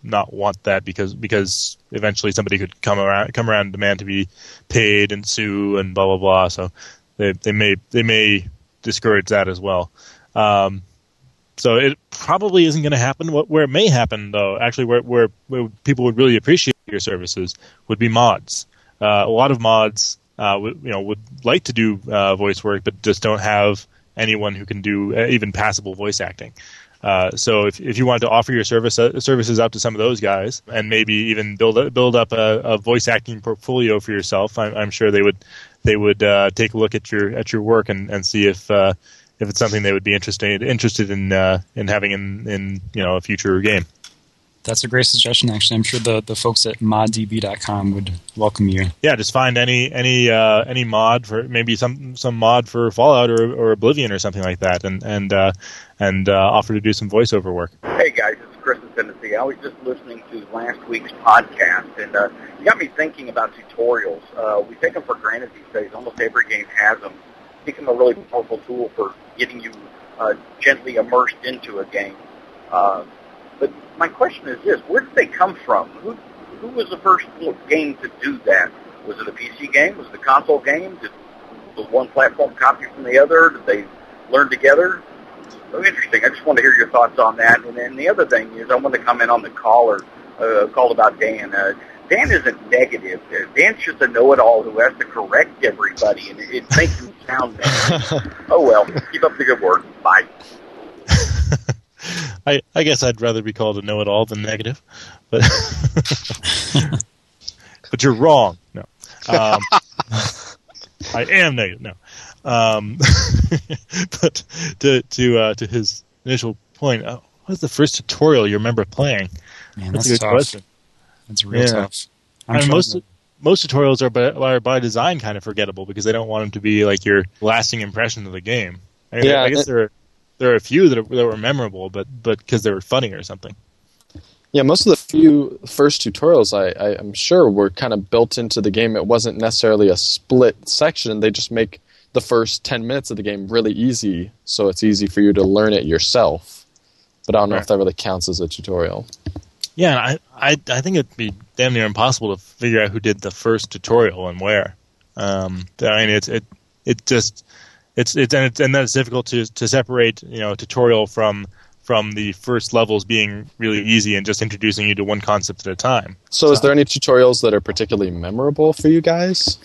not want that because because eventually somebody could come around come around and demand to be paid and sue and blah blah blah. So they they may they may discourage that as well. Um, so it probably isn't going to happen. What where it may happen though, actually, where where, where people would really appreciate your services would be mods. Uh, a lot of mods, uh, would, you know, would like to do uh, voice work, but just don't have anyone who can do uh, even passable voice acting. Uh, so if if you wanted to offer your service uh, services out to some of those guys, and maybe even build a, build up a, a voice acting portfolio for yourself, I'm, I'm sure they would they would uh, take a look at your at your work and, and see if uh, if it's something they would be interested interested in uh, in having in, in you know a future game. That's a great suggestion, actually. I'm sure the, the folks at mod d b dot com would welcome you. Yeah, just find any any uh, any mod for maybe some, some mod for Fallout or, or Oblivion or something like that, and and uh, and uh, offer to do some voiceover work. Hey guys, it's Chris in Tennessee. I was just listening to last week's podcast, and uh, you got me thinking about tutorials. Uh, we take them for granted these days. Almost every game has them. It's become a really powerful tool for getting you uh, gently immersed into a game. Uh, But my question is this: where did they come from? Who who was the first game to do that? Was it a P C game? Was it a console game? Did was one platform copy from the other? Did they learn together? So interesting. I just want to hear your thoughts on that. And then the other thing is, I want to comment on the caller uh, called about Dan. Uh, Dan isn't negative. Dan's just a know-it-all who has to correct everybody, and it, it makes him sound negative. Oh well, keep up the good work. Bye. I, I guess I'd rather be called a know-it-all than negative, but but you're wrong. No, um, I am negative. No, um, but to to uh, to his initial point, uh, what was the first tutorial you remember playing? Man, that's, that's a good tough. question. That's real Yeah. tough. I'm I mean, trying most to- most tutorials are by, are by design kind of forgettable because they don't want them to be like your lasting impression of the game. I, mean, Yeah, I guess it- there are there are a few that, are, that were memorable, but but because they were funny or something. Yeah, most of the few first tutorials, I, I, I'm sure, were kind of built into the game. It wasn't necessarily a split section. They just make the first ten minutes of the game really easy, so it's easy for you to learn it yourself. But I don't know Right. if that really counts as a tutorial. Yeah, I, I I think it'd be damn near impossible to figure out who did the first tutorial and where. Um, I mean, it's it it just it's it's and it's and that's difficult to to separate you know tutorial from from the first levels being really easy and just introducing you to one concept at a time. So, is there any tutorials that are particularly memorable for you guys?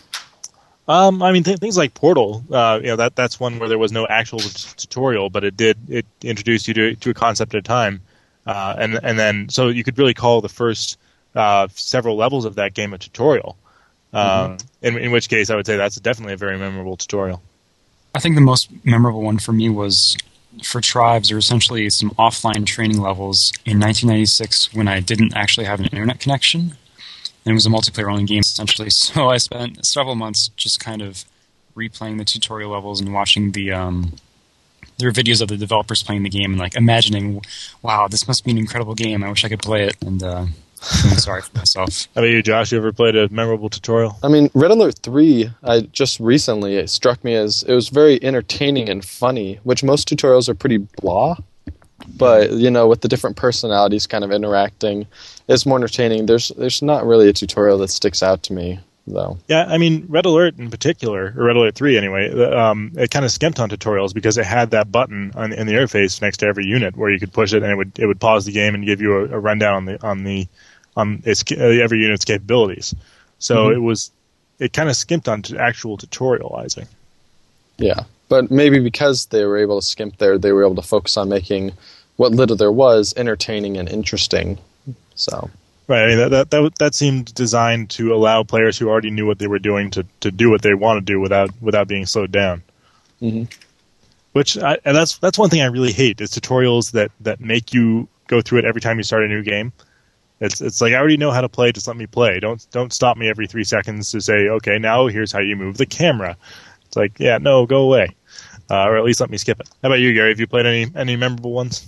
Um, I mean, th- things like Portal, uh, you know, that that's one where there was no actual t- tutorial, but it did it introduced you to to a concept at a time, uh, and and then so you could really call the first uh, several levels of that game a tutorial. Um, in in which case, I would say that's definitely a very memorable tutorial. I think the most memorable one for me was for Tribes. There were essentially some offline training levels in nineteen ninety-six when I didn't actually have an internet connection. And it was a multiplayer-only game, essentially. So I spent several months just kind of replaying the tutorial levels and watching the um, there were videos of the developers playing the game and like imagining, wow, this must be an incredible game. I wish I could play it. And uh, feeling sorry for myself. How about you, Josh? You ever played a memorable tutorial? I mean, Red Alert three, I just recently, it struck me as it was very entertaining and funny, which most tutorials are pretty blah. But, you know, with the different personalities kind of interacting, it's more entertaining. There's there's not really a tutorial that sticks out to me, though. Yeah, I mean, Red Alert in particular, or Red Alert three anyway, um, it kind of skimped on tutorials because it had that button on, in the interface next to every unit where you could push it and it would it would pause the game and give you a, a rundown on the on the on its uh, every unit's capabilities. So Mm-hmm. it was it kind of skimped on to actual tutorializing. Yeah, but maybe because they were able to skimp there, they were able to focus on making what little there was entertaining and interesting. So Right. I mean, that, that that that seemed designed to allow players who already knew what they were doing to, to do what they want to do without without being slowed down. Mhm. Which I, and that's that's one thing I really hate is tutorials that, that make you go through it every time you start a new game. It's it's like I already know how to play. Just let me play. Don't don't stop me every three seconds to say, okay, now here's how you move the camera. It's like, yeah, no, go away, uh, or at least let me skip it. How about you, Gary? Have you played any any memorable ones?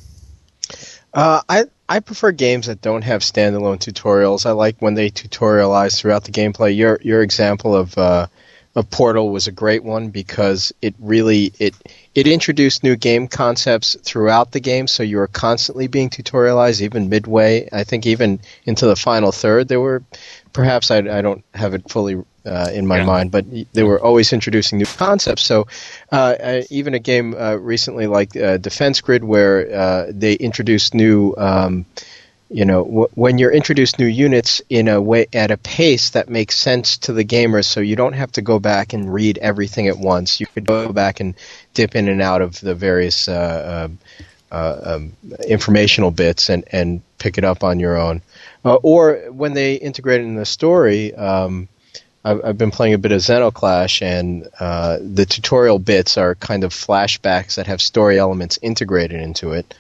Uh, I I prefer games that don't have standalone tutorials. I like when they tutorialize throughout the gameplay. Your your example of uh, uh, Portal was a great one because it really it it introduced new game concepts throughout the game, so you were constantly being tutorialized, even midway. I think even into the final third, there were perhaps I, I don't have it fully uh, in my yeah. mind, but they were always introducing new concepts. So uh, I, even a game uh, recently like uh, Defense Grid, where uh, they introduced new. Um, You know, w- when you're introduced new units in a way at a pace that makes sense to the gamers, so you don't have to go back and read everything at once. You could go back and dip in and out of the various uh, uh, uh, um, informational bits and, and pick it up on your own. Uh, or when they integrate it in the story, um, I've, I've been playing a bit of Xenoclash, and uh, the tutorial bits are kind of flashbacks that have story elements integrated into it.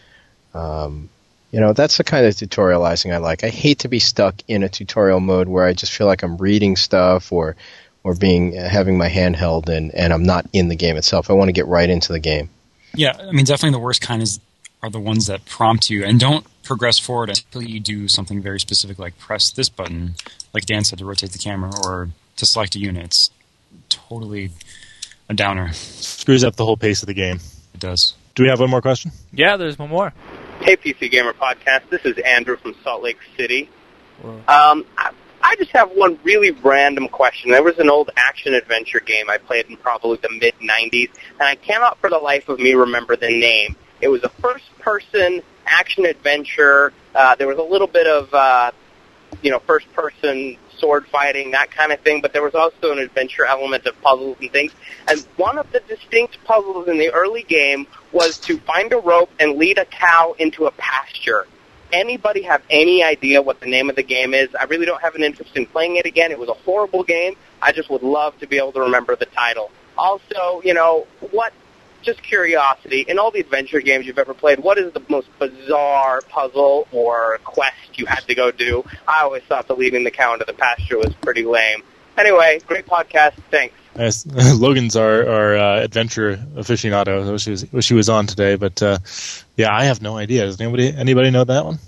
Um, You know, that's the kind of tutorializing I like. I hate to be stuck in a tutorial mode where I just feel like I'm reading stuff or or being uh, having my hand held and, and I'm not in the game itself. I want to get right into the game. Yeah, I mean, definitely the worst kind is are the ones that prompt you and don't progress forward until you do something very specific, like press this button, like Dan said, to rotate the camera or to select a unit. It's totally a downer. Screws up the whole pace of the game. It does. Do we have one more question? Yeah, there's one more. Hey, P C Gamer Podcast. This is Andrew from Salt Lake City. Um, I, I just have one really random question. There was an old action-adventure game I played in probably the mid nineties, and I cannot for the life of me remember the name. It was a first-person action-adventure. Uh, there was a little bit of, uh, you know, first-person sword fighting, that kind of thing, but there was also an adventure element of puzzles and things. And one of the distinct puzzles in the early game was to find a rope and lead a cow into a pasture. Anybody have any idea what the name of the game is? I really don't have an interest in playing it again. It was a horrible game. I just would love to be able to remember the title. Also, you know, what, just curiosity, in all the adventure games you've ever played, what is the most bizarre puzzle or quest you had to go do? I always thought the leading the cow into the pasture was pretty lame. Anyway, great podcast. Thanks. Yes, Logan's our, our uh, adventure aficionado. I wish he was, wish he was on today, but uh, yeah, I have no idea. Does anybody anybody know that one?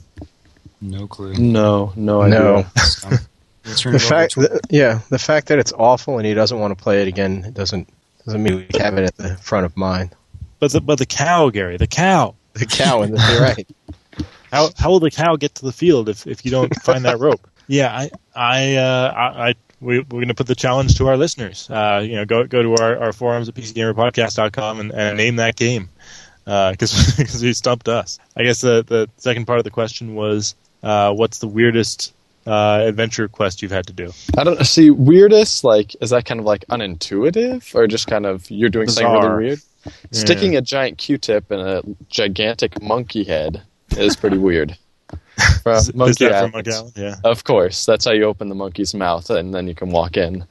No clue. No, no No. idea. So, we'll turn The it over fact, to- the, yeah, the fact that it's awful and he doesn't want to play it again doesn't doesn't mean we have it at the front of mind. But the, but the cow, Gary, the cow. The cow, and you're right. How how will the cow get to the field if, if you don't find that rope? Yeah, I I uh, I, I we, we're going to put the challenge to our listeners. Uh, you know, go go to our, our forums at P C Gamer Podcast dot com and, and name that game because uh, because he stumped us. I guess the the second part of the question was uh, what's the weirdest uh, adventure quest you've had to do? I don't see weirdest. Like, is that kind of like unintuitive, or just kind of you're doing something Bizarre. really weird? Yeah. Sticking a giant Q-tip in a gigantic monkey head is pretty weird. From Is, is Monkey that from Island. Monkey Island? Yeah. Of course, that's how you open the monkey's mouth, and then you can walk in.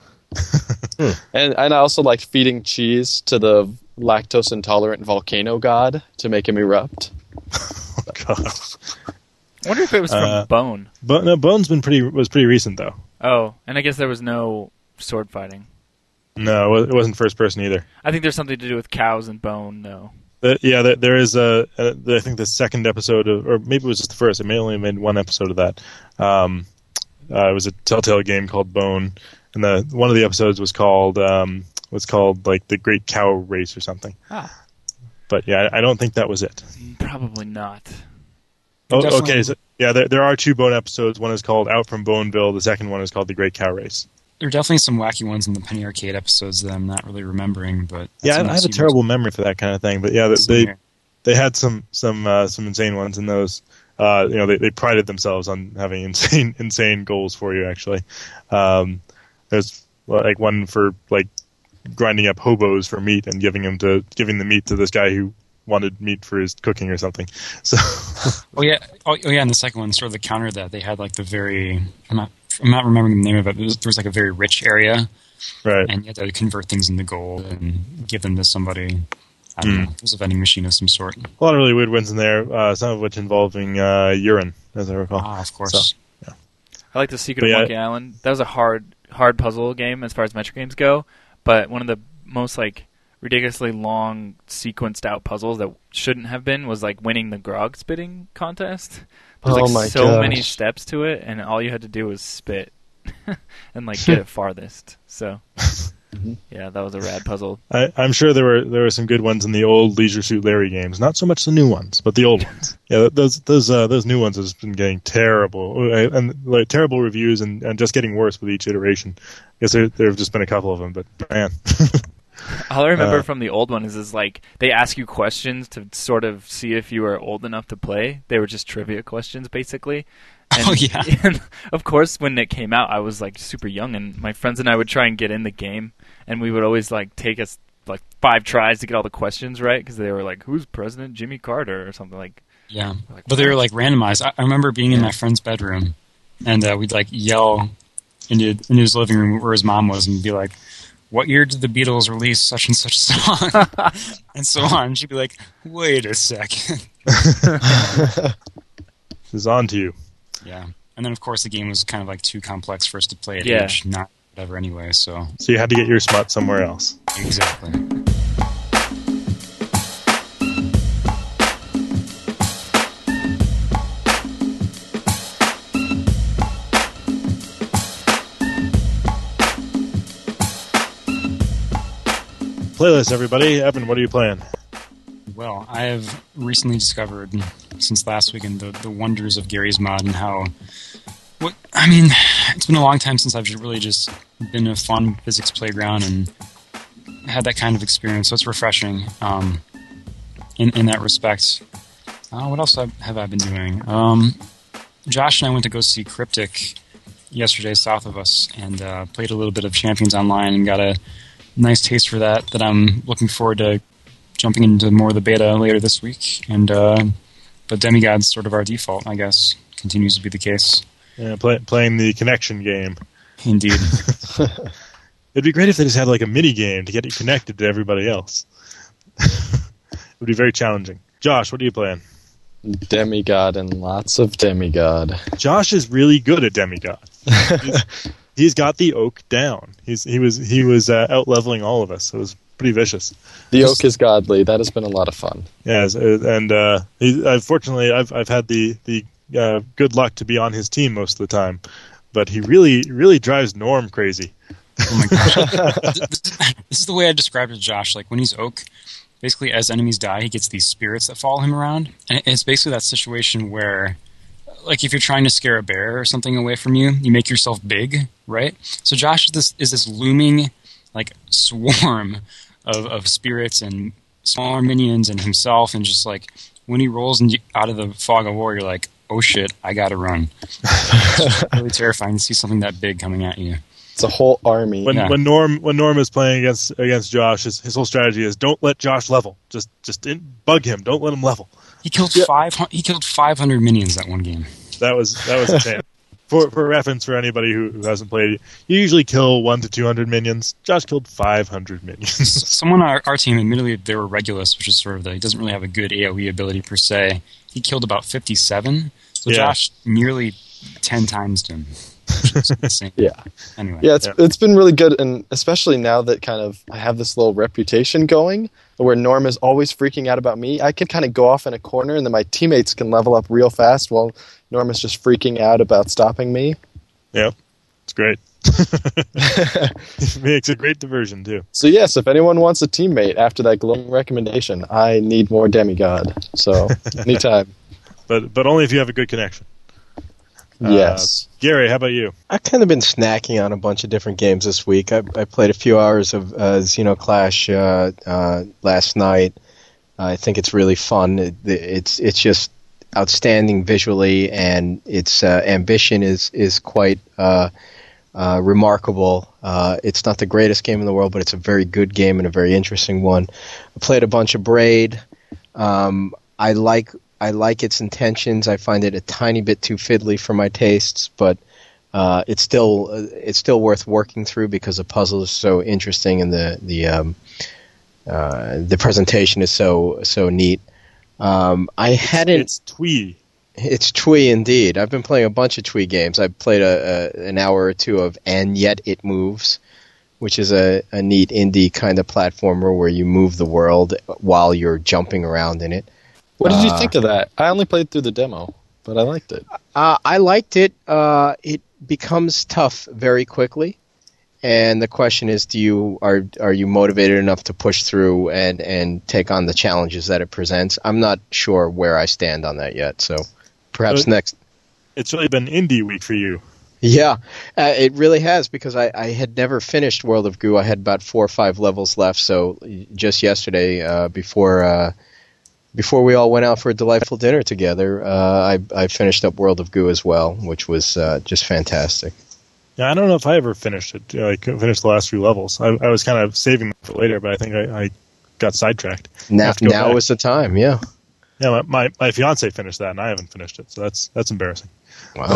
and and I also like feeding cheese to the lactose intolerant volcano god to make him erupt. Oh God. I wonder if it was from Uh, Bone. But no, Bone's been pretty was pretty recent though. Oh, and I guess there was no sword fighting. No, it wa- it wasn't first person either. I think there's something to do with cows and Bone, though. Uh, yeah, there, there is a, a. I think the second episode, of, or maybe it was just the first. I may only have made one episode of that. Um, uh, it was a Telltale game called Bone, and the one of the episodes was called um, was called like the Great Cow Race or something. Ah. But yeah, I, I don't think that was it. Probably not. Oh, Definitely. okay, so, yeah, there, there are two Bone episodes. One is called Out from Boneville. The second one is called The Great Cow Race. There are definitely some wacky ones in the Penny Arcade episodes that I'm not really remembering, but Yeah, I, that's I have a terrible memory for that kind of thing. But yeah, they Same they, here. they had some some uh, some insane ones in those. Uh, you know, they, they prided themselves on having insane insane goals for you. Actually, um, there's like one for like grinding up hobos for meat and giving them to giving the meat to this guy who wanted meat for his cooking or something. So, Oh yeah, oh, oh yeah, and the second one, sort of the counter that they had like the very I'm not I'm not remembering the name of it. But there was, there was like a very rich area, right? and you had to convert things into gold and give them to somebody. I don't Mm. know. It was a vending machine of some sort. A lot of really weird ones in there. Uh, some of which involving uh, urine, as I recall. Ah, of course. So, I like the Secret But of yeah. Monkey Island. That was a hard, hard puzzle game as far as Metro games go. But one of the most like ridiculously long, sequenced out puzzles that shouldn't have been was like winning the grog spitting contest. There's Oh like my so gosh. many steps to it, and all you had to do was spit and like get it farthest. So Yeah, that was a rad puzzle. I, I'm sure there were there were some good ones in the old Leisure Suit Larry games. Not so much the new ones, but the old ones. Yeah, those those uh, those new ones have been getting terrible and like terrible reviews and, and just getting worse with each iteration. I guess there there have just been a couple of them, but man. All I remember Uh, from the old one is, is like they ask you questions to sort of see if you are old enough to play. They were just trivia questions, basically. And, Oh, yeah. And of course, when it came out, I was like super young, and my friends and I would try and get in the game, and we would always like take us like five tries to get all the questions right because they were like, "Who's President Jimmy Carter?" or something like. Yeah, Like, but they were like randomized. I, I remember being in Yeah. my friend's bedroom, and uh, we'd like yell into into his living room where his mom was, and be like, "What year did the Beatles release such and such song?" and so on. And she'd be like, "Wait a second." This is on to you. Yeah, and then of course the game was kind of like too complex for us to play at Yeah. age not whatever anyway. So So you had to get your smut somewhere else. exactly. Playlist, everybody. Evan, what are you playing? Well, I have recently discovered, since last weekend, the, the wonders of Gary's Mod and how, what I mean, it's been a long time since I've really just been a fun physics playground and had that kind of experience, so it's refreshing um, in, in that respect. Uh, what else have, have I been doing? Um, Josh and I went to go see Cryptic yesterday south of us and uh, played a little bit of Champions Online and got a nice taste for that that I'm looking forward to jumping into more of the beta later this week. And uh, but Demigod's sort of our default, I guess. Continues to be the case. Yeah, play, playing the connection game. Indeed. It'd be great if they just had like a mini game to get you connected to everybody else. It would be very challenging. Josh, what are you playing? Demigod and lots of demigod. Josh is really good at Demigod. He's, he's got the oak down. He's he was he was uh, out leveling all of us. It was pretty vicious. The oak is godly. That has been a lot of fun. Yes, uh, and uh, he, uh, fortunately, I've I've had the the uh, good luck to be on his team most of the time, but he really really drives Norm crazy. Oh my gosh. this, this is the way I described it to Josh. Like when he's Oak, basically as enemies die, he gets these spirits that follow him around. And it's basically that situation where, like if you're trying to scare a bear or something away from you, you make yourself big, right? So Josh is this, is this looming like swarm of, of spirits and smaller minions and himself, and just like when he rolls in, out of the fog of war, you're like, oh shit, I gotta run. It's really terrifying to see something that big coming at you. It's a whole army. When Yeah. when Norm when Norm is playing against against Josh, his, his whole strategy is don't let Josh level. Just just in, bug him. Don't let him level. He killed Yeah. five. He killed five hundred minions that one game. That was that was insane. For for reference, for anybody who, who hasn't played, you usually kill one to two hundred minions. Josh killed five hundred minions. Someone on our, our team, admittedly, they were Regulus, which is sort of the, he doesn't really have a good AoE ability per se. He killed about fifty-seven. So Yeah. Josh nearly ten times him. Which is insane. Yeah. Anyway. Yeah, it's Yeah. it's been really good, and especially now that kind of I have this little reputation going, where Norm is always freaking out about me. I can kind of go off in a corner, and then my teammates can level up real fast while Norm is just freaking out about stopping me. Yeah, it's great. It makes a great diversion too. So yes, if anyone wants a teammate after that glowing recommendation, I need more demigod. So anytime. But but only if you have a good connection. Yes. Uh, Gary, how about you? I've kind of been snacking on a bunch of different games this week. I, I played a few hours of uh, Xenoclash uh, uh, last night. I think it's really fun. It, it's it's just outstanding visually, and its uh, ambition is is quite uh, uh, remarkable. Uh, it's not the greatest game in the world, but it's a very good game and a very interesting one. I played a bunch of Braid. Um, I like. I like its intentions. I find it a tiny bit too fiddly for my tastes, but uh, it's still uh, it's still worth working through because the puzzle is so interesting and the the um, uh, the presentation is so so neat. Um, I hadn't. It's twee. It's twee indeed. I've been playing a bunch of twee games. I played a, a an hour or two of And Yet It Moves, which is a, a neat indie kind of platformer where you move the world while you're jumping around in it. What did you Uh, think of that? I only played through the demo, but I liked it. Uh, I liked it. Uh, it becomes tough very quickly, And the question is, do you are are you motivated enough to push through and, and take on the challenges that it presents? I'm not sure where I stand on that yet, so perhaps so next. It's really been indie week for you. Yeah, uh, it really has, because I, I had never finished World of Goo. I had about four or five levels left, so just yesterday, uh, before uh, before we all went out for a delightful dinner together, uh, I, I finished up World of Goo as well, which was uh, just fantastic. Yeah, I don't know if I ever finished it. You know, I couldn't finish the last few levels. I, I was kind of saving them for later, but I think I, I got sidetracked. Now, now is the time, yeah. Yeah, my, my my fiance finished that, and I haven't finished it, so that's that's embarrassing. Wow.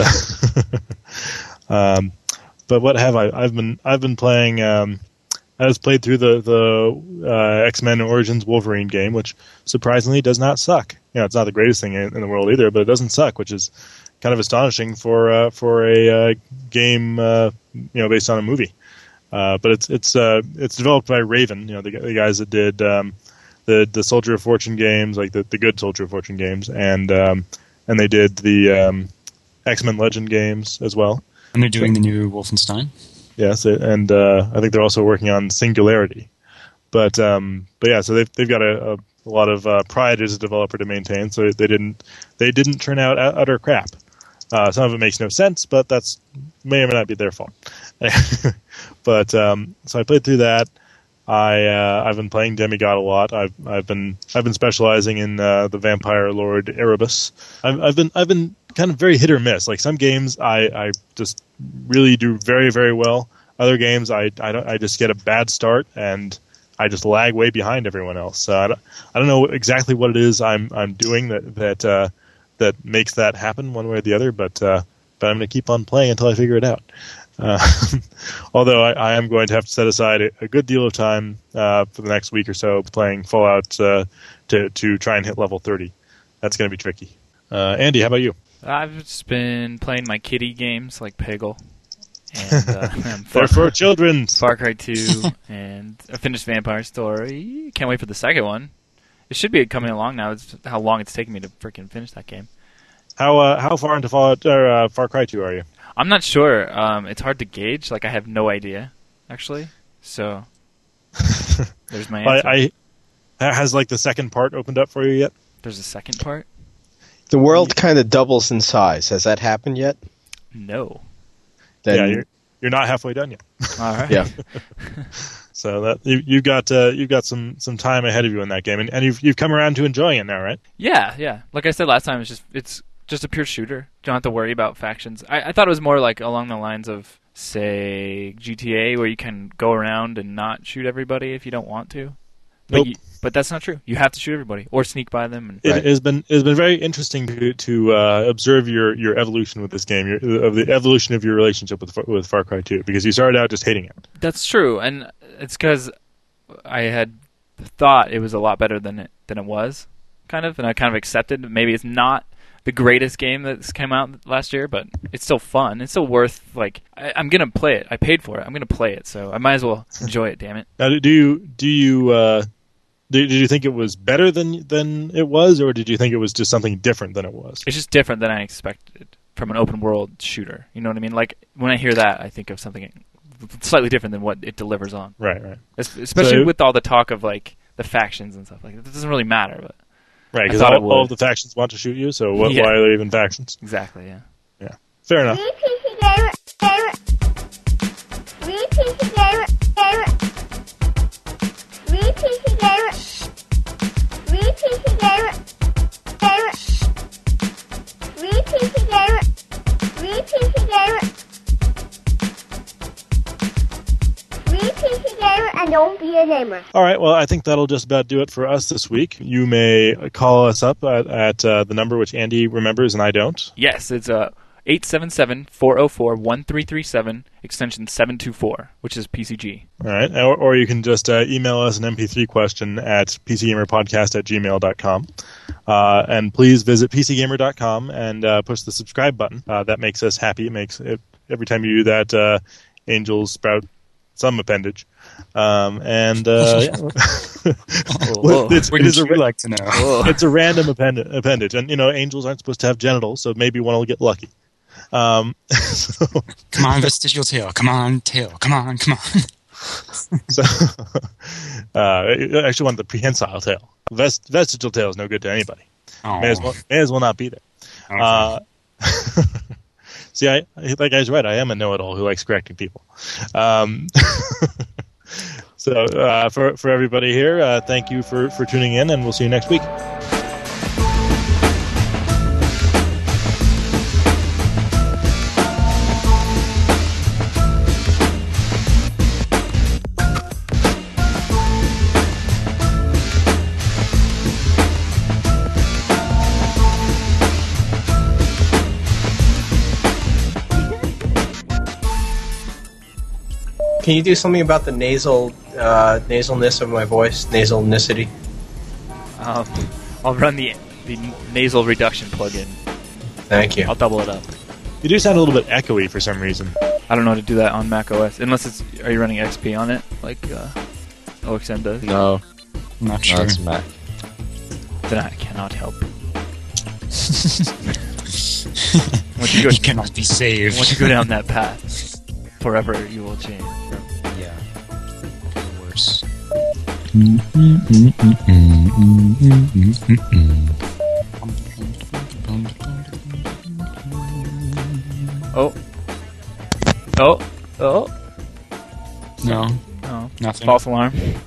um, but what have I? I've been I've been playing. Um, I just played through the the uh, X-Men Origins Wolverine game, which surprisingly does not suck. You know, it's not the greatest thing in, in the world either, but it doesn't suck, which is kind of astonishing for uh, for a uh, game uh, you know based on a movie. Uh, but it's it's uh, it's developed by Raven, you know the, the guys that did um, the the Soldier of Fortune games, like the, the good Soldier of Fortune games, and um, and they did the um, X-Men Legend games as well. And they're doing the new Wolfenstein. Yes, and uh, I think they're also working on Singularity. But um, but yeah, so they've they've got a, a, a lot of uh, pride as a developer to maintain. So they didn't they didn't turn out utter crap. Uh, some of it makes no sense, but that's may or may not be their fault. But um, so I played through that. I uh, I've been playing Demigod a lot. I've I've been I've been specializing in uh, the Vampire Lord Erebus. I've I've been I've been kind of very hit or miss. Like some games I, I just really do very very well. Other games I I don't I just get a bad start and I just lag way behind everyone else. So I don't, I don't know exactly what it is I'm I'm doing that that uh, that makes that happen one way or the other. But uh, but I'm going to keep on playing until I figure it out. Uh, although I, I am going to have to set aside a, a good deal of time uh, for the next week or so playing Fallout uh, to to try and hit level thirty. That's going to be tricky. Uh, Andy, how about you? I've just been playing my kiddie games like Peggle. And, uh, They're for children. Far Cry two, and I finished Vampire Story. Can't wait for the second one. It should be coming along now. It's how long it's taken me to freaking finish that game. How uh, how far into Fallout or uh, Far Cry two are you? I'm not sure. Um, it's hard to gauge. Like I have no idea, actually. So there's my answer. I, I has like the second part opened up for you yet? There's a second part. The world kind of doubles in size. Has that happened yet? No. Then, yeah, you're you're not halfway done yet. All right. Yeah. So that you you got uh, you've got some, some time ahead of you in that game, and, and you've you've come around to enjoying it now, right? Yeah, yeah. Like I said last time, it's just it's just a pure shooter. You don't have to worry about factions. I, I thought it was more like along the lines of, say, G T A, where you can go around and not shoot everybody if you don't want to. But, Nope. you, but that's not true. You have to shoot everybody or sneak by them. And, It Right. has been it has been very interesting to to uh, observe your, your evolution with this game, your, of the evolution of your relationship with with Far Cry two, because you started out just hating it. That's true, and it's because I had thought it was a lot better than it than it was, kind of, and I kind of accepted. Maybe it's not the greatest game that's came out last year, but it's still fun. It's still worth, like, I, I'm gonna play it. I paid for it. I'm gonna play it, so I might as well enjoy it. Damn it! Now, do you do you uh, did, did you think it was better than than it was, or did you think it was just something different than it was? It's just different than I expected from an open world shooter. You know what I mean? Like when I hear that, I think of something slightly different than what it delivers on. Right, right, Es- Especially So- with all the talk of like the factions and stuff. Like it doesn't really matter, but right. I Because thought it all, all would. of the factions want to shoot you, so what, Yeah. why are there even factions? exactly, yeah. Yeah, fair enough. And don't be a gamer. All right, well, I think that'll just about do it for us this week. You may call us up at, at uh, the number which Andy remembers and I don't. Yes, it's uh, eight seven seven, four oh four, one three three seven, extension seven two four, which is P C G. All right, or, or you can just uh, email us an M P three question at p c gamer podcast at gmail dot com. Uh, and please visit p c gamer dot com and uh, push the subscribe button. Uh, that makes us happy. It makes it, every time you do that, uh, angels sprout some appendage. Um, and uh, yeah. Whoa. it's, What it is a would you like to know? Whoa. it's a random append- appendage, and you know angels aren't supposed to have genitals, so maybe one will get lucky. Um, so, Come on, vestigial tail. Come on, tail. Come on, come on. so uh, I actually want the prehensile tail. Vest, vestigial tail is no good to anybody. Oh. May as well, may as well not be there. Okay. Uh, see, I, that guy's right. I am a know-it-all who likes correcting people. Um, so uh, for for everybody here, uh, thank you for, for tuning in, and we'll see you next week. Can you do something about the nasal uh, nasalness of my voice? Nasalnicity? Um, I'll run the the nasal reduction plugin. Thank you. I'll double it up. You do sound a little bit echoey for some reason. I don't know how to do that on Mac O S. Unless it's... Are you running X P on it? Like uh, O X M does? No, I'm not no, sure. it's Mac. Then I cannot help. Once you go, He cannot be saved. once you go down that path, forever you will change. Yeah. Worse. Oh. Oh. Oh. No, No. nothing. False alarm.